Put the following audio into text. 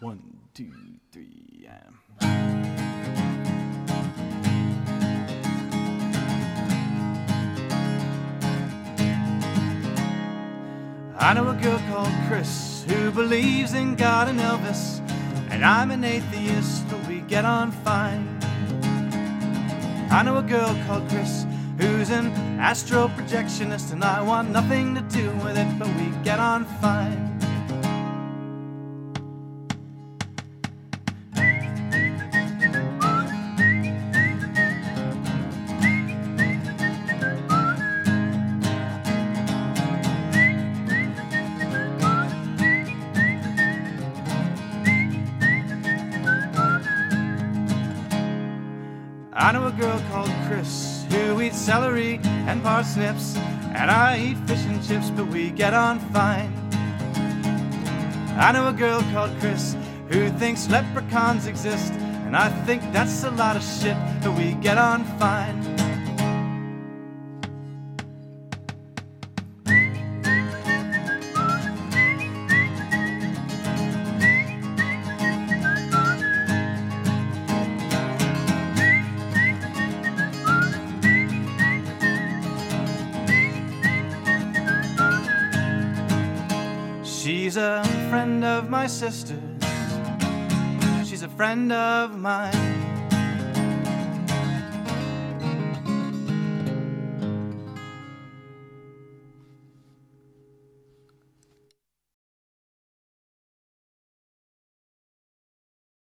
1, 2, 3, I know a girl called Chris who believes in God and Elvis, and I'm an atheist, but we get on fine. I know a girl called Chris who's an astro projectionist, and I want nothing to do with it, but we get on fine. I know a girl called Chris who eats celery and parsnips, and I eat fish and chips, but we get on fine. I know a girl called Chris who thinks leprechauns exist, and I think that's a lot of shit, but we get on fine. She's a friend of my sister's. She's a friend of mine.